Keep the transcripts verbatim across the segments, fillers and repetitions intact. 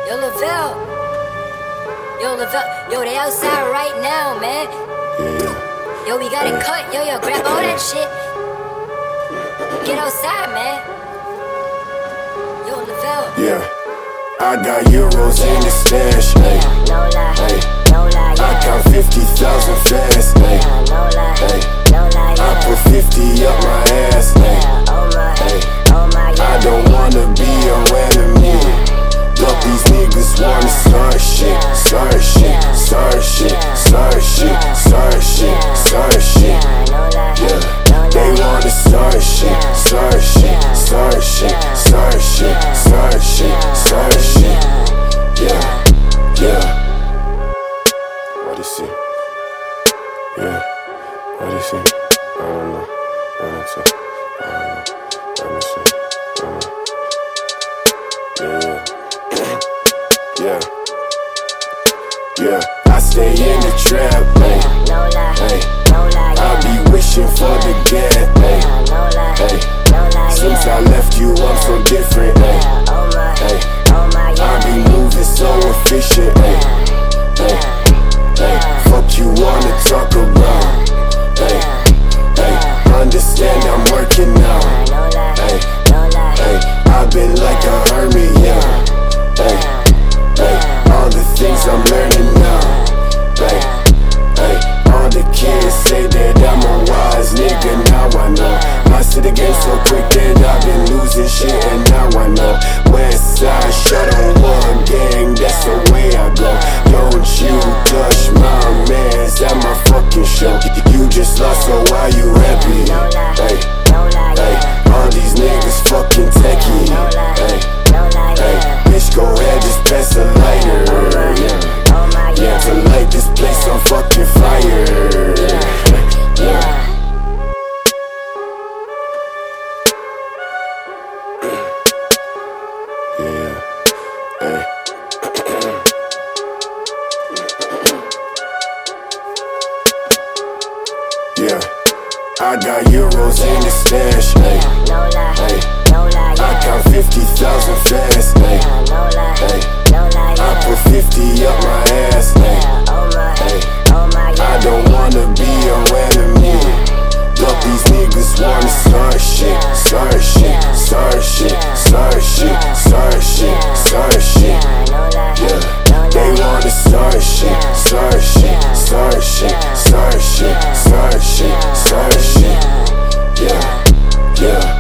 Yo, Lavelle. Yo, Lavelle. Yo, they outside right now, man. Yeah. Yo, we got it cut. Yo, yo, grab all that shit. Get outside, man. Yo, Lavelle. Yeah. I got euros in the stash. Ay. No lie. Ay. No lie. I count fifty thousand fast. Ay. No lie. Ay. No lie. I put fifty up my ass. Ay. Oh my. Ay. Oh my. I don't wanna be your enemy. But these niggas wanna start shit, start shit, start shit, start shit, start shit, start shit. Yeah, they wanna start shit, start shit, start shit, start shit, start shit, start shit. Yeah, yeah. What do you see? Yeah, what do you see? I don't know. I don't know. I don't know. Let me see. I don't know. Yeah, yeah. Yeah, yeah, I stay in the trap, ay. No lie, Ay. no lie, I be wishing for the gap, ay. No lie, Ay. no lie, Since I left you, I'm so different, ay. Oh my, Ay. oh my, I be moving so efficient, ay. Ay. Ay. Fuck you wanna talk about, ay. Ay. Understand I'm working now, ay. Ay. I've been like a hermit, yeah. Ay, ay, all the things I'm learning now. Ay, ay, all the kids say that I'm a wise nigga, now I know. I see the game so quick that I've been losing shit, and now I know. West side, shut on one gang, that's the way I go. Don't you touch my mans at my fucking show. You just lost, so why you happy? Ay, ay, all these niggas fucking techie. Ay. Hey, bitch, go ahead, just pass a lighter. Yeah, yeah, to light this place on fucking fire. Yeah. Yeah. Hey. Yeah. I got euros in the stash. Hey. Hey. I count fifty thousand fast, ay. Ay. I put fifty up my ass, ay. Ay. I don't wanna be your enemy. But these niggas wanna start shit, start shit, start shit, start shit, start shit, start shit. Yeah, they wanna start shit, start shit, start shit, start shit, start shit, start shit. Yeah, yeah.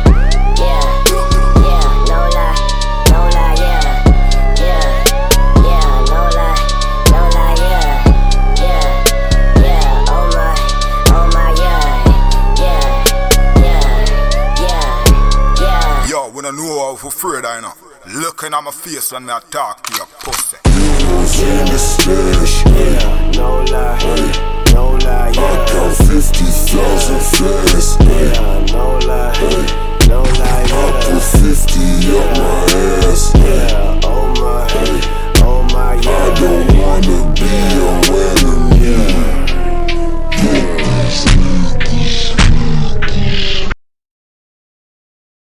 I know how for afraid I know. Looking at my face when I talk to your pussy. Euros in the stash, yeah, no lie.